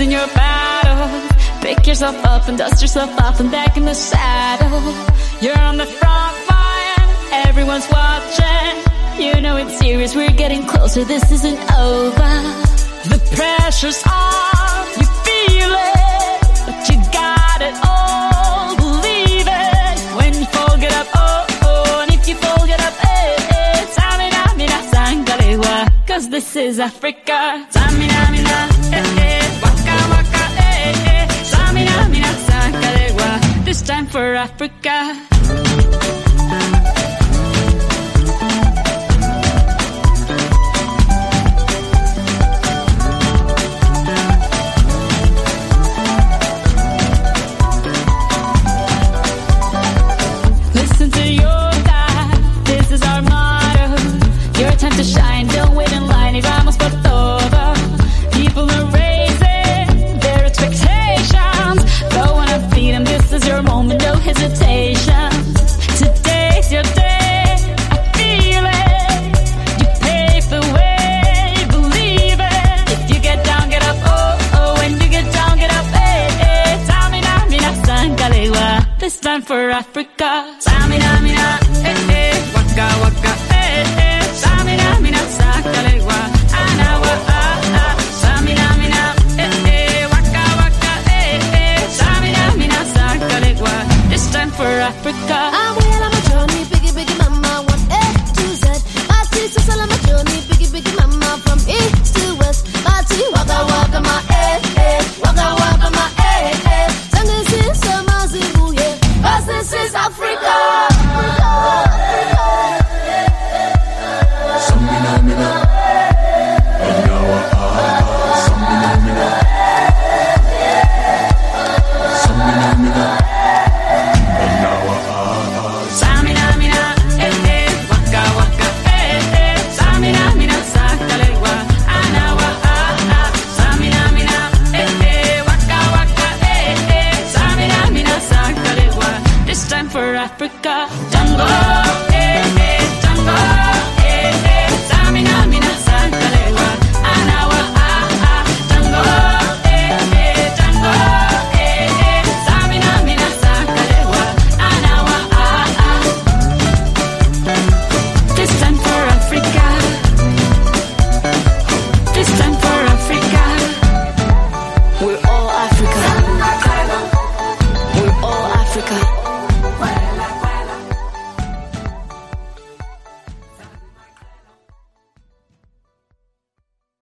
losing your battle. Pick yourself up and dust yourself off and back in the saddle. You're on the front line, everyone's watching. You know it's serious, we're getting closer, this isn't over. The pressure's on, you feel it, but you got it all, believe it. When you fall, get up, oh, oh, and if you fall, get up, eh, eh. Samina, mina, sangalewa, cause this is Africa. Samina, mina, eh, eh, waka, waka, eh, eh. Samina, mina, sangalewa, this time for Africa. Time to shine, don't wait in line, y vamos por todo. People are raising their expectations. Go on and feed them, this is your moment, no hesitation. Today's your day, I feel it. You pave the way, believe it. If you get down, get up, oh, oh. When you get down, get up, eh, eh. Samina, mina, sangalewa, this time for Africa. Samina, mina, eh, eh. Waka, waka, eh, eh. Samina, mina, sangalewa, anawa, ah, ah. Samina, mina, eh, eh. Waka, waka, eh, eh. Samina, mina, sangalewa, this time for Africa. I'm well on my journey, biggie, biggie mama, 1 A to Z. My teacher's all on my journey, biggie, biggie mama, from east to west. My tea, waka, waka, my eh, eh. Waka, waka, my eh, eh. Sangin' sister, Mazibu, yeah. 'Cause this is Africa. For Africa, jungle.